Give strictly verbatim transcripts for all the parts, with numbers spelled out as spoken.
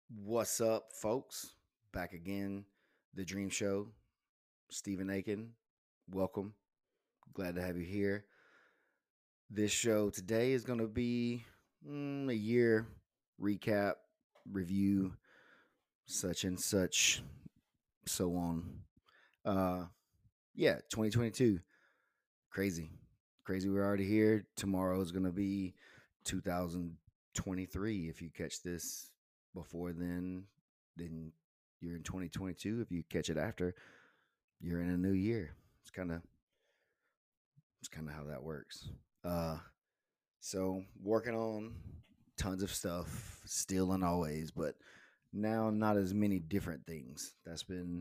What's up, folks? Back again, The Dream Show. Stephen Aiken, welcome. Glad to have you here. This show today is going to be mm, a year recap, review, such and such, so on. Uh, yeah, twenty twenty-two. Crazy. Crazy we're already here. Tomorrow is going to be two thousand twenty-three. If you catch this before then, then you're in twenty twenty-two. If you catch it after, you're in a new year. It's kind of it's kind of how that works. Uh, so working on tons of stuff, still and always, but now not as many different things. That's been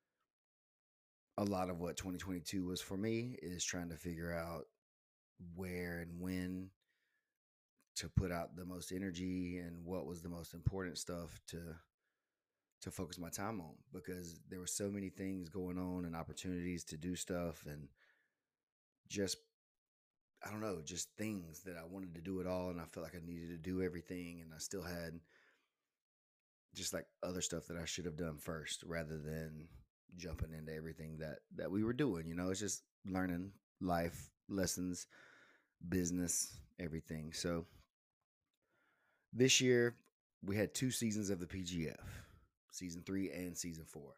a lot of what twenty twenty-two was for me is trying to figure out where and when to put out the most energy and what was the most important stuff to to focus my time on because there were so many things going on and opportunities to do stuff and just I don't know, just things that I wanted to do it all and I felt like I needed to do everything and I still had just like other stuff that I should have done first rather than jumping into everything that that we were doing, you know, it's just learning life lessons, business, everything. So this year we had two seasons of the P G F, season three and season four.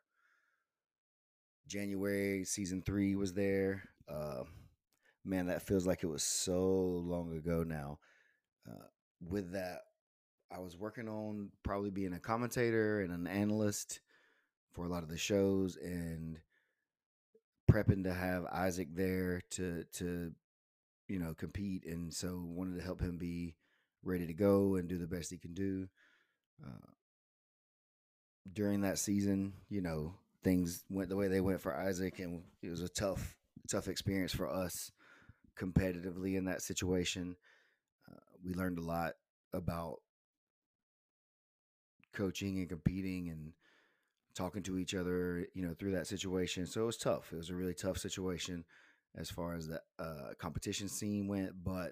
January season three was there. Uh, man, that feels like it was so long ago now. Uh, with that, I was working on probably being a commentator and an analyst for a lot of the shows and prepping to have Isaac there to to you know compete, and so wanted to help him be ready to go and do the best he can do. Uh, During that season, you know, things went the way they went for Isaac, and it was a tough, tough experience for us competitively in that situation. Uh, we learned a lot about coaching and competing and talking to each other, you know, through that situation. So it was tough. It was a really tough situation as far as the uh, competition scene went. But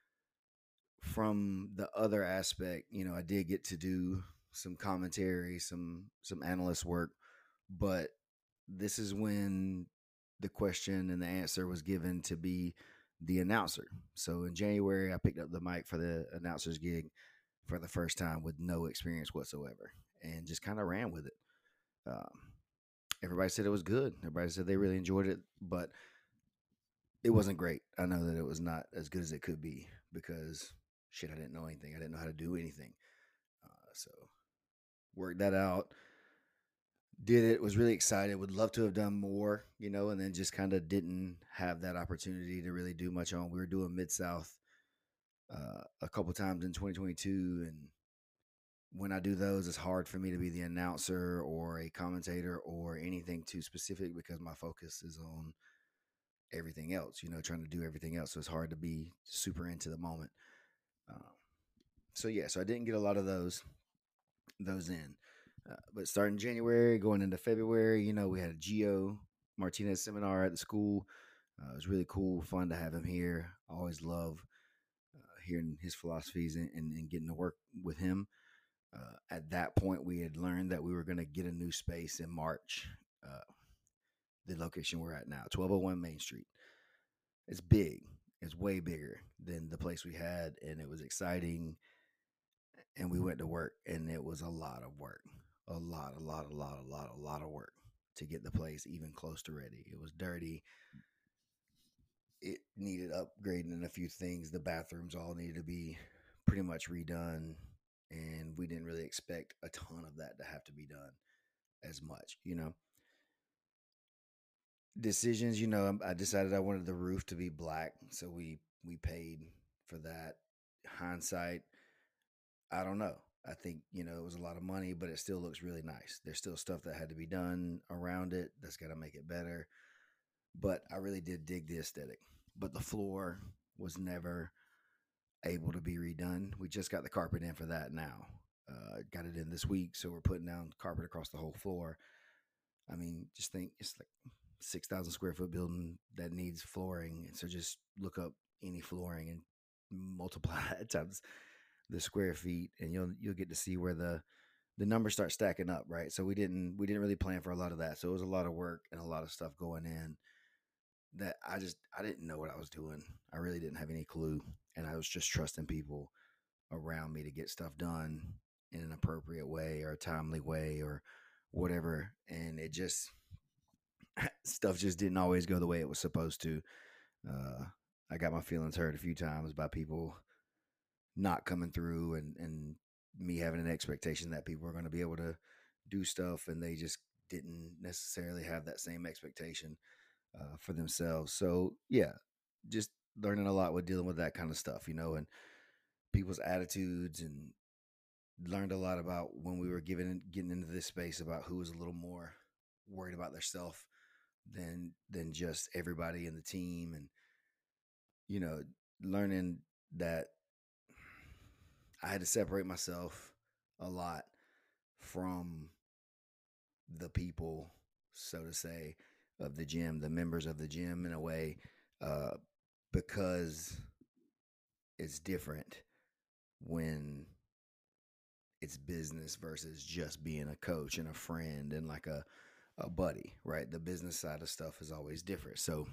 from the other aspect, you know, I did get to do some commentary, some some analyst work, but this is when the question and the answer was given to be the announcer. So in January, I picked up the mic for the announcer's gig for the first time with no experience whatsoever and just kind of ran with it. Um, Everybody said it was good. Everybody said they really enjoyed it, but it wasn't great. I know that it was not as good as it could be because shit, I didn't know anything. I didn't know how to do anything. Uh, so worked that out. Did it, was really excited, would love to have done more, you know, and then just kind of didn't have that opportunity to really do much on. We were doing Mid South uh, a couple times in twenty twenty-two, and when I do those, it's hard for me to be the announcer or a commentator or anything too specific because my focus is on everything else, you know, trying to do everything else. So it's hard to be super into the moment. Um, so yeah, so I didn't get a lot of those those in. Uh, but starting January, going into February, you know, we had a Gio Martinez seminar at the school. Uh, it was really cool, fun to have him here. I always love uh, hearing his philosophies and, and, and getting to work with him. Uh, at that point, we had learned that we were going to get a new space in March. Uh, the location we're at now, twelve oh one Main Street. It's big. It's way bigger than the place we had, and it was exciting. And we went to work, and it was a lot of work, a lot, a lot, a lot, a lot, a lot of work to get the place even close to ready. It was dirty. It needed upgrading in a few things. The bathrooms all needed to be pretty much redone, and we didn't really expect a ton of that to have to be done as much, you know. Decisions, you know, I decided I wanted the roof to be black, so we we paid for that. Hindsight, I don't know. I think, you know, it was a lot of money, but it still looks really nice. There's still stuff that had to be done around it that's got to make it better. But I really did dig the aesthetic. But the floor was never able to be redone. We just got the carpet in for that now. Uh, got it in this week, so we're putting down carpet across the whole floor. I mean, just think it's like six thousand square foot building that needs flooring. So just look up any flooring and multiply it times the square feet, and you'll you'll get to see where the the numbers start stacking up, right? So we didn't we didn't really plan for a lot of that. So it was a lot of work and a lot of stuff going in that I just I didn't know what I was doing. I really didn't have any clue, and I was just trusting people around me to get stuff done in an appropriate way or a timely way or whatever. And it just stuff just didn't always go the way it was supposed to. Uh, I got my feelings hurt a few times by people not coming through and and me having an expectation that people are going to be able to do stuff and they just didn't necessarily have that same expectation uh, for themselves. So yeah, just learning a lot with dealing with that kind of stuff, you know, and people's attitudes, and learned a lot about when we were giving getting into this space about who was a little more worried about their self than than just everybody in the team, and you know, learning that I had to separate myself a lot from the people, so to say, of the gym, the members of the gym in a way, uh, because it's different when it's business versus just being a coach and a friend and like a, a buddy, right? The business side of stuff is always different. So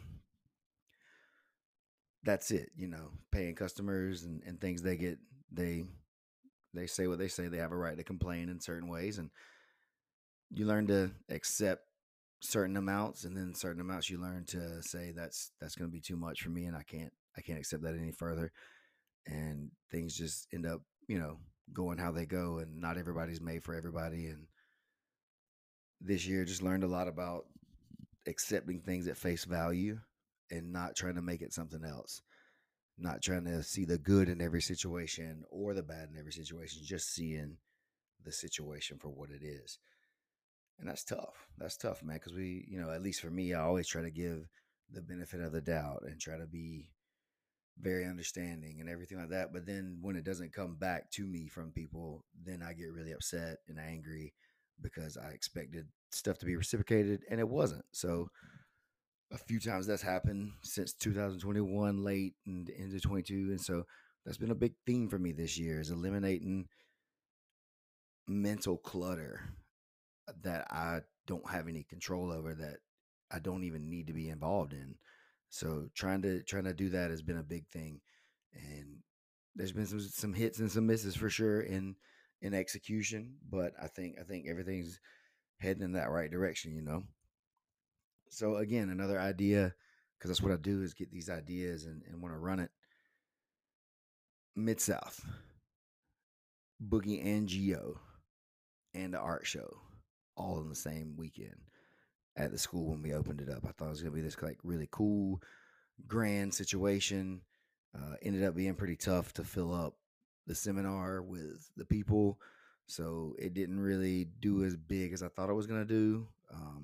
that's it, you know, paying customers and, and things they get, they, they say what they say. They have a right to complain in certain ways, and you learn to accept certain amounts, and then certain amounts you learn to say that's that's going to be too much for me, and I can't I can't accept that any further. And things just end up, you know, going how they go, and not everybody's made for everybody. And this year just learned a lot about accepting things at face value and not trying to make it something else. Not trying to see the good in every situation or the bad in every situation, just seeing the situation for what it is. And that's tough. That's tough, man. Because we, you know, at least for me, I always try to give the benefit of the doubt and try to be very understanding and everything like that. But then when it doesn't come back to me from people, then I get really upset and angry because I expected stuff to be reciprocated and it wasn't. So a few times that's happened since two thousand twenty-one, late and into twenty-two. And so that's been a big theme for me this year, is eliminating mental clutter that I don't have any control over, that I don't even need to be involved in. So trying to trying to do that has been a big thing, and there's been some some hits and some misses for sure in in execution, but I think I think everything's heading in that right direction, you know. So again, another idea, because that's what I do, is get these ideas and, and want to run it. Mid South, Boogie and Geo, and the art show, all in the same weekend at the school when we opened it up. I thought it was gonna be this like really cool, grand situation. Uh, ended up being pretty tough to fill up the seminar with the people, so it didn't really do as big as I thought it was gonna do. Um,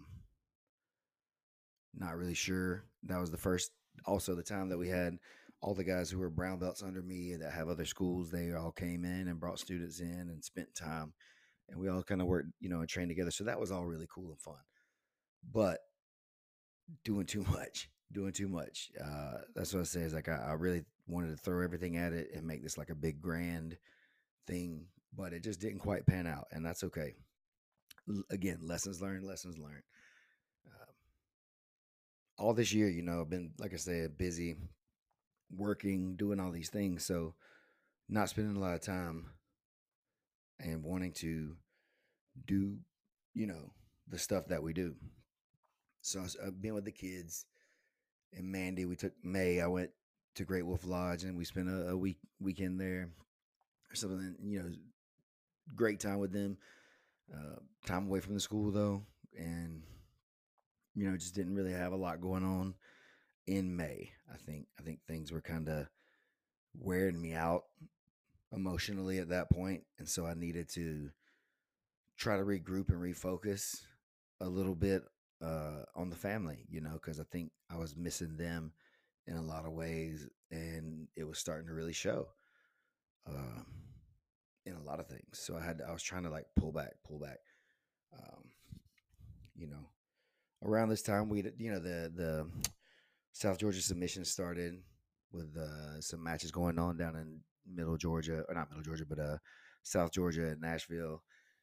not really sure. That was the first, also the time that we had all the guys who were brown belts under me that have other schools. They all came in and brought students in and spent time, and we all kind of worked, you know, and trained together. So that was all really cool and fun. But doing too much, doing too much. Uh, that's what I say. Is like I, I really wanted to throw everything at it and make this like a big grand thing, but it just didn't quite pan out, and that's okay. L- again, lessons learned, lessons learned. Um, all this year, you know, I've been, like I said, busy working, doing all these things, so not spending a lot of time and wanting to do, you know, the stuff that we do. So I've been with the kids and Mandy. We took May. I went to Great Wolf Lodge and we spent a, a week weekend there or something. You know, great time with them. Uh, time away from the school though, and you know, just didn't really have a lot going on in May. I think I think things were kind of wearing me out emotionally at that point, and so I needed to try to regroup and refocus a little bit uh, on the family, you know, because I think I was missing them in a lot of ways, and it was starting to really show um, in a lot of things. So I had to, I was trying to like pull back, pull back. Um, you know, around this time, we you know the the South Georgia submission started with uh, some matches going on down in Middle Georgia, or not Middle Georgia, but uh, South Georgia and Nashville.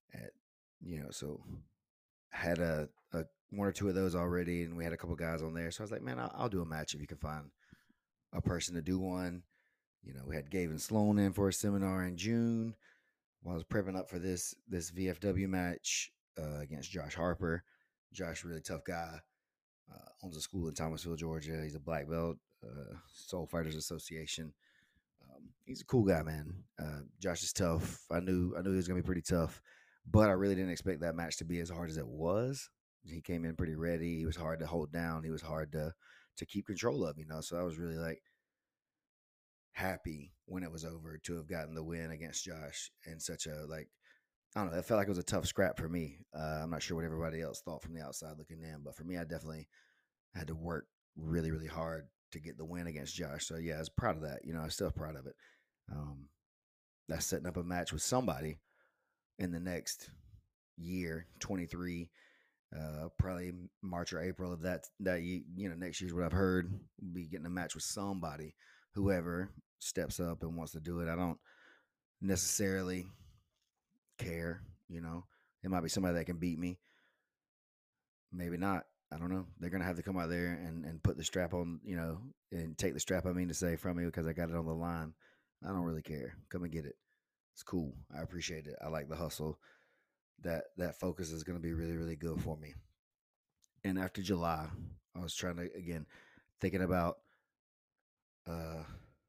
At, you know, so had a, a one or two of those already, and we had a couple guys on there. So I was like, man, I'll, I'll do a match if you can find a person to do one. You know, we had Gavin Sloan in for a seminar in June while I was prepping up for this this V F W match uh, against Josh Harper. Josh, really tough guy, uh, owns a school in Thomasville, Georgia. He's a black belt, uh, Soul Fighters Association. Um, he's a cool guy, man. Uh, Josh is tough. I knew I knew he was gonna be pretty tough, but I really didn't expect that match to be as hard as it was. He came in pretty ready. He was hard to hold down. He was hard to to keep control of, you know. So I was really like happy when it was over to have gotten the win against Josh in such a like I don't know. It felt like it was a tough scrap for me. Uh, I'm not sure what everybody else thought from the outside looking in, but for me, I definitely had to work really, really hard to get the win against Josh. So yeah, I was proud of that. You know, I was still proud of it. Um, that's setting up a match with somebody in the next year, twenty-three, uh, probably March or April of that that you know next year's what I've heard. We'll be getting a match with somebody, whoever steps up and wants to do it. I don't necessarily care. You know, it might be somebody that can beat me. Maybe not. I don't know. They're gonna have to come out there and, and put the strap on, you know, and take the strap. I mean to say from me because I got it on the line. I don't really care. Come and get it. It's cool. I appreciate it. I like the hustle. That that focus is gonna be really really good for me. And after July, I was trying to again thinking about. uh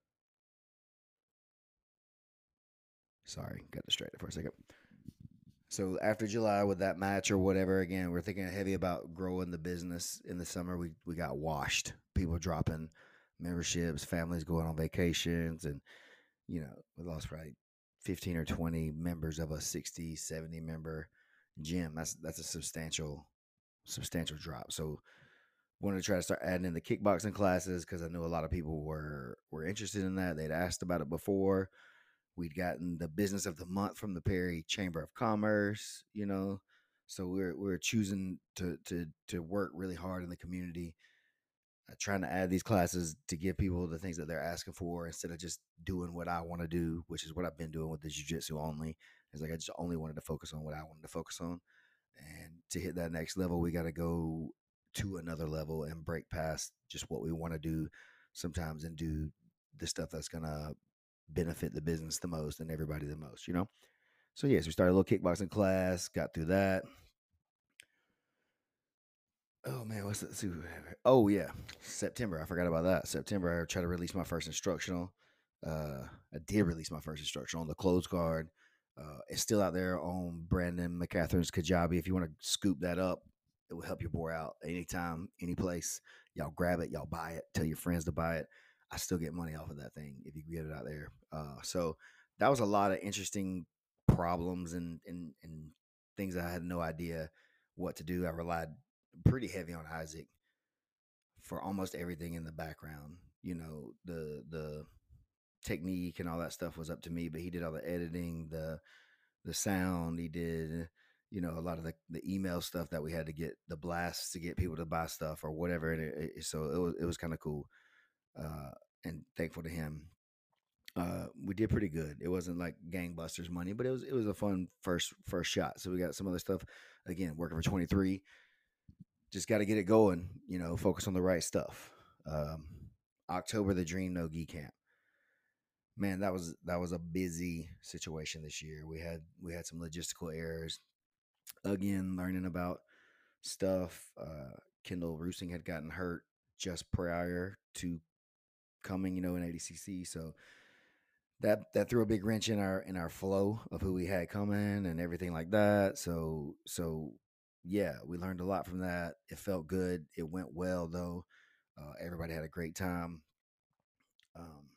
Sorry, got distracted for a second. So after July with that match or whatever, again, we're thinking heavy about growing the business in the summer. We we got washed. People dropping memberships, families going on vacations, and you know, we lost probably fifteen or twenty members of a sixty, seventy member gym. That's that's a substantial substantial drop. So wanted to try to start adding in the kickboxing classes because I knew a lot of people were were interested in that. They'd asked about it before. We'd gotten the business of the month from the Perry Chamber of Commerce, you know. So we're we're choosing to to to work really hard in the community, uh, trying to add these classes to give people the things that they're asking for instead of just doing what I want to do, which is what I've been doing with the jiu-jitsu only. It's like I just only wanted to focus on what I wanted to focus on. And to hit that next level, we got to go to another level and break past just what we want to do sometimes and do the stuff that's going to benefit the business the most and everybody the most, you know? So, yes, we started a little kickboxing class, got through that. Oh, man, what's that? Oh, yeah, September. I forgot about that. September, I tried to release my first instructional. Uh, I did release my first instructional on the close guard. Uh, it's still out there on Brandon McCatherine's Kajabi. If you want to scoop that up, it will help your boy out anytime, any place. Y'all grab it, y'all buy it, tell your friends to buy it. I still get money off of that thing if you get it out there. Uh, so that was a lot of interesting problems and, and, and things I had no idea what to do. I relied pretty heavy on Isaac for almost everything in the background. You know, the the technique and all that stuff was up to me, but he did all the editing, the the sound. He did, you know, a lot of the, the email stuff that we had to get, the blasts to get people to buy stuff or whatever. And it, it, so it was it was kind of cool, uh, and thankful to him. Uh, we did pretty good. It wasn't like gangbusters money, but it was it was a fun first first shot. So we got some other stuff. Again, working for twenty-three, just got to get it going. You know, focus on the right stuff. Um, October, the Dream No Gi Camp. Man, that was that was a busy situation this year. We had we had some logistical errors. Again, learning about stuff. Uh, Kendall Roosing had gotten hurt just prior to coming, you know, in A D C C. So that that threw a big wrench in our in our flow of who we had coming and everything like that. So so yeah, we learned a lot from that. It felt good. It went well though. Uh, everybody had a great time. Um,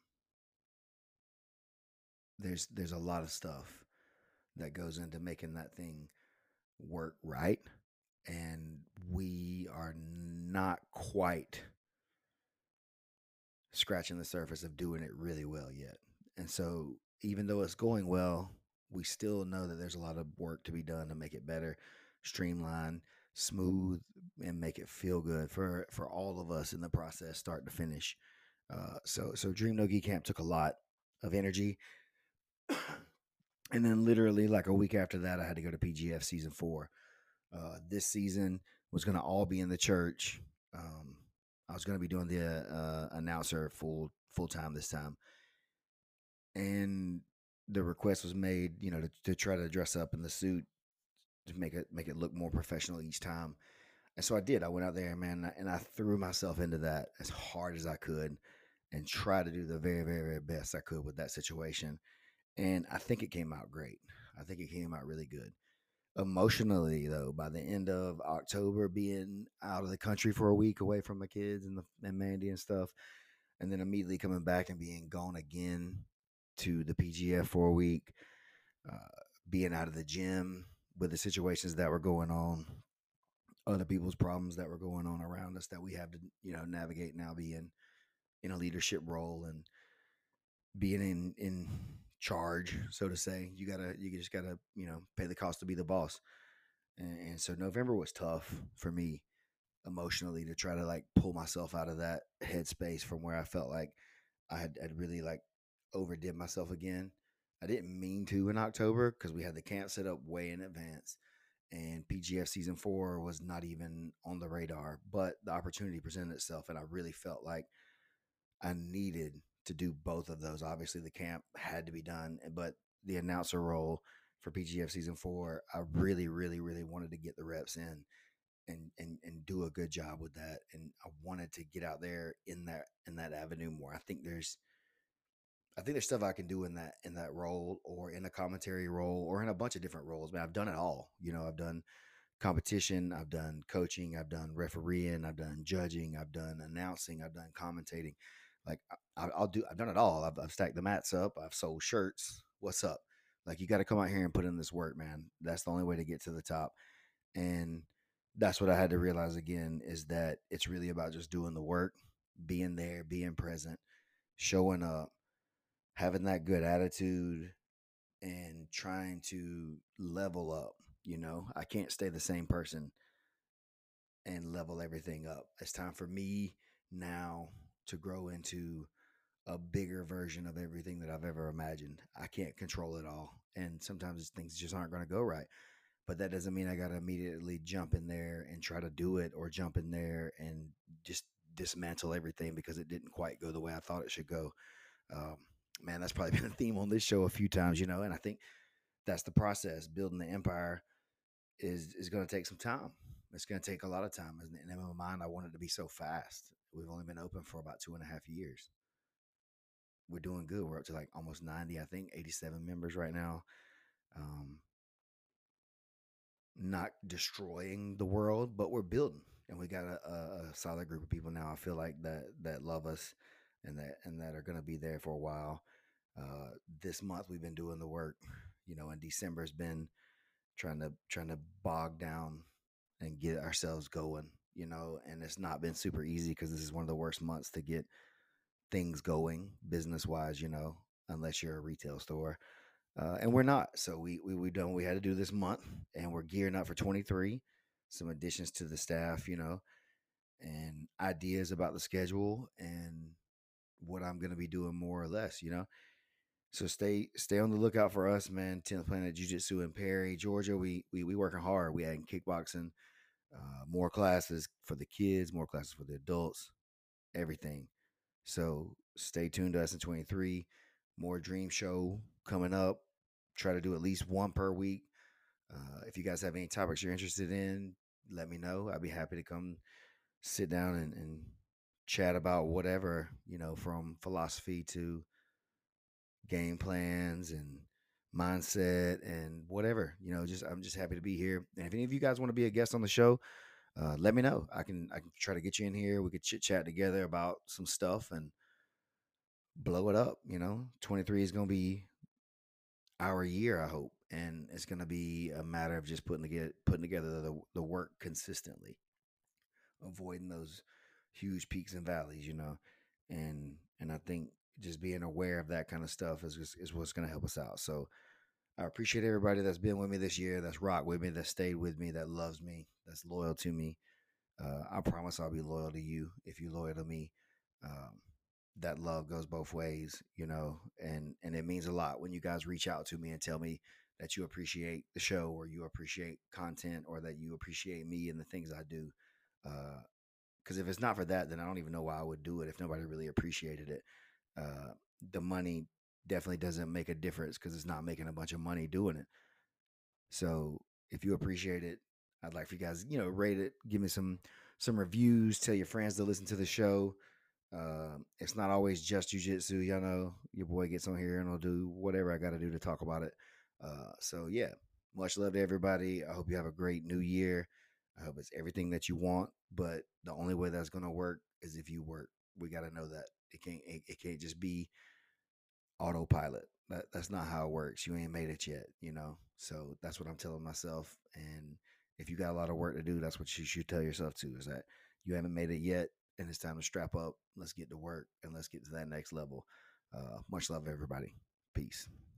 there's there's a lot of stuff that goes into making that thing work right, and we are not quite scratching the surface of doing it really well yet. And so, even though it's going well, we still know that there's a lot of work to be done to make it better, streamline, smooth, and make it feel good for for all of us in the process, start to finish. Uh, so, so Dream No Gi Camp took a lot of energy. And then literally like a week after that, I had to go to P G F season four. Uh, this season was going to all be in the church. Um, I was going to be doing the uh, announcer full full time this time, and the request was made, you know, to, to try to dress up in the suit to make it make it look more professional each time. And so I did. I went out there, man, and I threw myself into that as hard as I could, and tried to do the very, very, very best I could with that situation. And I think it came out great. I think it came out really good. Emotionally, though, by the end of October, being out of the country for a week away from my kids and, the, and Mandy and stuff, and then immediately coming back and being gone again to the P G F for a week, uh, being out of the gym with the situations that were going on, other people's problems that were going on around us that we have to, you know, navigate now, being in a leadership role and being in in charge, so to say. You gotta, you just gotta, you know, pay the cost to be the boss. And, and so November was tough for me emotionally to try to like pull myself out of that headspace from where I felt like I had, had really like overdid myself again. I didn't mean to in October because we had the camp set up way in advance, and P G F season four was not even on the radar. But the opportunity presented itself, and I really felt like I needed to do both of those. Obviously, the camp had to be done, but the announcer role for P G F season four, I really, really, really wanted to get the reps in and and and do a good job with that. And I wanted to get out there in that in that avenue more. I think there's I think there's stuff I can do in that in that role, or in a commentary role, or in a bunch of different roles. Man, I've done it all. You know, I've done competition, I've done coaching, I've done refereeing, I've done judging, I've done announcing, I've done commentating. Like I, I'll do, I've done it all. I've, I've stacked the mats up, I've sold shirts. What's up? Like you got to come out here and put in this work, man. That's the only way to get to the top. And that's what I had to realize again, is that it's really about just doing the work, being there, being present, showing up, having that good attitude, and trying to level up. You know, I can't stay the same person and level everything up. It's time for me now to grow into a bigger version of everything that I've ever imagined. I can't control it all. And sometimes things just aren't going to go right. But that doesn't mean I got to immediately jump in there and try to do it, or jump in there and just dismantle everything because it didn't quite go the way I thought it should go. Um, man, that's probably been a theme on this show a few times, you know, and I think that's the process. Building the empire is is going to take some time. It's going to take a lot of time. And in my mind, I want it to be so fast. We've only been open for about two and a half years. We're doing good. We're up to like almost ninety, I think, eighty-seven members right now. Um, not destroying the world, but we're building, and we got a, a, a solid group of people now. I feel like that that love us, and that and that are going to be there for a while. Uh, this month we've been doing the work, you know, and December's been trying to trying to bog down and get ourselves going, you know, and it's not been super easy because this is one of the worst months to get things going business wise, you know, unless you're a retail store. Uh, and we're not. So we we we done we had to do this month, and we're gearing up for twenty-three. Some additions to the staff, you know, and ideas about the schedule and what I'm going to be doing more or less, you know. So stay stay on the lookout for us, man. tenth Planet Jiu Jitsu in Perry, Georgia. We we we working hard. We adding kickboxing, uh, more classes for the kids, more classes for the adults, everything. So stay tuned to us in twenty-three. More Dream Show coming up. Try to do at least one per week. Uh, if you guys have any topics you're interested in, let me know. I'd be happy to come sit down and, and chat about whatever, you know, from philosophy to game plans and mindset and whatever. You know, just I'm just happy to be here. And if any of you guys want to be a guest on the show, uh, let me know. I can I can try to get you in here. We could chit chat together about some stuff and blow it up. You know, twenty-three is gonna be our year, I hope, and it's gonna be a matter of just putting together putting together the the work consistently, avoiding those huge peaks and valleys. You know, and and I think just being aware of that kind of stuff is is, is what's gonna help us out. So I appreciate everybody that's been with me this year, that's rocked with me, that stayed with me, that loves me, that's loyal to me. Uh, I promise I'll be loyal to you if you're loyal to me. Um, that love goes both ways, you know, and and it means a lot when you guys reach out to me and tell me that you appreciate the show or you appreciate content or that you appreciate me and the things I do. Uh, because if it's not for that, then I don't even know why I would do it if nobody really appreciated it. Uh, the money definitely doesn't make a difference because it's not making a bunch of money doing it. So if you appreciate it, I'd like for you guys, you know, rate it, give me some some reviews, tell your friends to listen to the show. Um, it's not always just jujitsu. Y'all know your boy gets on here and I'll do whatever I got to do to talk about it. Uh, so yeah, much love to everybody. I hope you have a great new year. I hope it's everything that you want. But the only way that's gonna work is if you work. We got to know that it can't. It, it can't just be autopilot. That that's not how it works. You ain't made it yet, you know. So that's what I'm telling myself. And if you got a lot of work to do, that's what you should tell yourself too. Is that you haven't made it yet, and it's time to strap up. Let's get to work and let's get to that next level. Uh, much love, everybody. Peace.